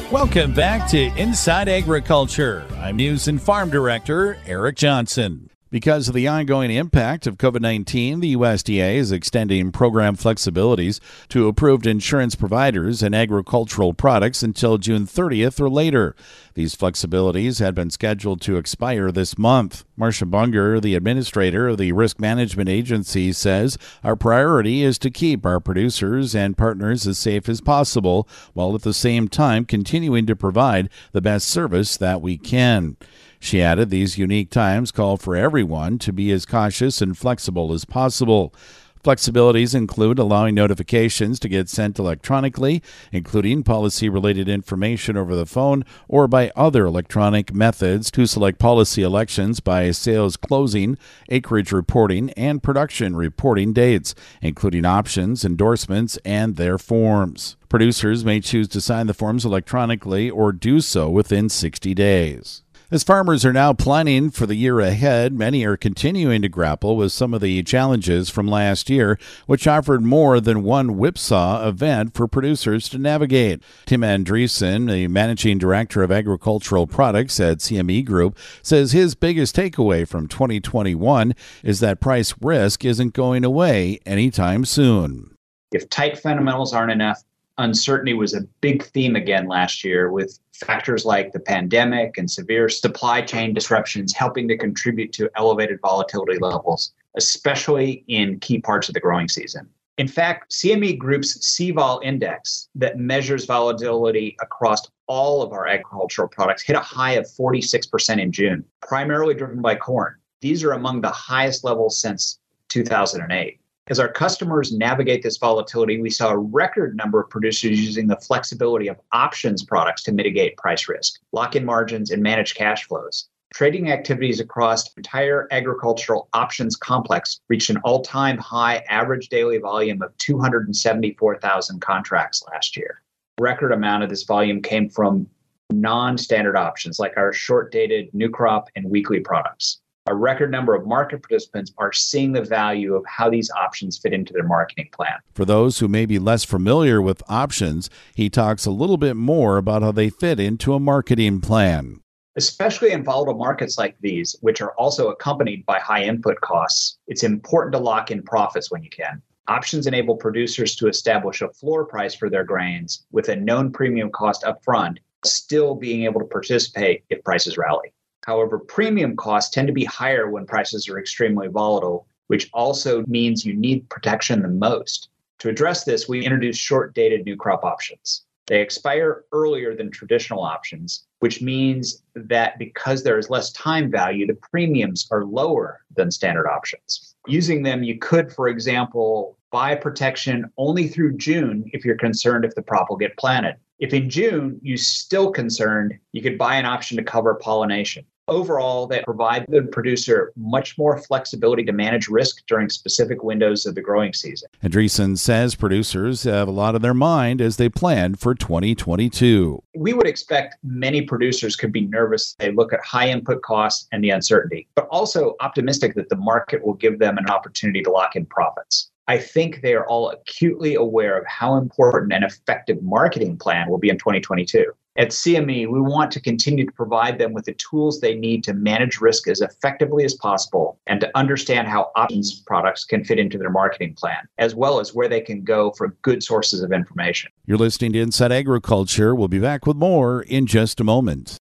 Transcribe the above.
Welcome back to Inside Agriculture. I'm News and Farm Director Eric Johnson. Because of the ongoing impact of COVID-19, the USDA is extending program flexibilities to approved insurance providers and agricultural products until June 30th or later. These flexibilities had been scheduled to expire this month. Marcia Bunger, the administrator of the Risk Management Agency, says our priority is to keep our producers and partners as safe as possible, while at the same time continuing to provide the best service that we can. She added these unique times call for everyone to be as cautious and flexible as possible. Flexibilities include allowing notifications to get sent electronically, including policy-related information over the phone or by other electronic methods, to select policy elections by sales closing, acreage reporting, and production reporting dates, including options, endorsements, and their forms. Producers may choose to sign the forms electronically or do so within 60 days. As farmers are now planning for the year ahead, many are continuing to grapple with some of the challenges from last year, which offered more than one whipsaw event for producers to navigate. Tim Andreessen, the managing director of agricultural products at CME Group, says his biggest takeaway from 2021 is that price risk isn't going away anytime soon. If tight fundamentals aren't enough, uncertainty was a big theme again last year, with factors like the pandemic and severe supply chain disruptions helping to contribute to elevated volatility levels, especially in key parts of the growing season. In fact, CME Group's CVOL index that measures volatility across all of our agricultural products hit a high of 46% in June, primarily driven by corn. These are among the highest levels since 2008. As our customers navigate this volatility, we saw a record number of producers using the flexibility of options products to mitigate price risk, lock in margins, and manage cash flows. Trading activities across the entire agricultural options complex reached an all-time high average daily volume of 274,000 contracts last year. A record amount of this volume came from non-standard options like our short-dated new crop and weekly products. A record number of market participants are seeing the value of how these options fit into their marketing plan. For those who may be less familiar with options, he talks a little bit more about how they fit into a marketing plan. Especially in volatile markets like these, which are also accompanied by high input costs, it's important to lock in profits when you can. Options enable producers to establish a floor price for their grains with a known premium cost up front, still being able to participate if prices rally. However, premium costs tend to be higher when prices are extremely volatile, which also means you need protection the most. To address this, we introduced short-dated new crop options. They expire earlier than traditional options, which means that because there is less time value, the premiums are lower than standard options. Using them, you could, for example, buy protection only through June if you're concerned if the crop will get planted. If in June you're still concerned, you could buy an option to cover pollination. Overall, they provide the producer much more flexibility to manage risk during specific windows of the growing season. Andreessen says producers have a lot on their mind as they plan for 2022. We would expect many producers could be nervous. They look at high input costs and the uncertainty, but also optimistic that the market will give them an opportunity to lock in profits. I think they are all acutely aware of how important an effective marketing plan will be in 2022. At CME, we want to continue to provide them with the tools they need to manage risk as effectively as possible and to understand how options products can fit into their marketing plan, as well as where they can go for good sources of information. You're listening to Inside Agriculture. We'll be back with more in just a moment.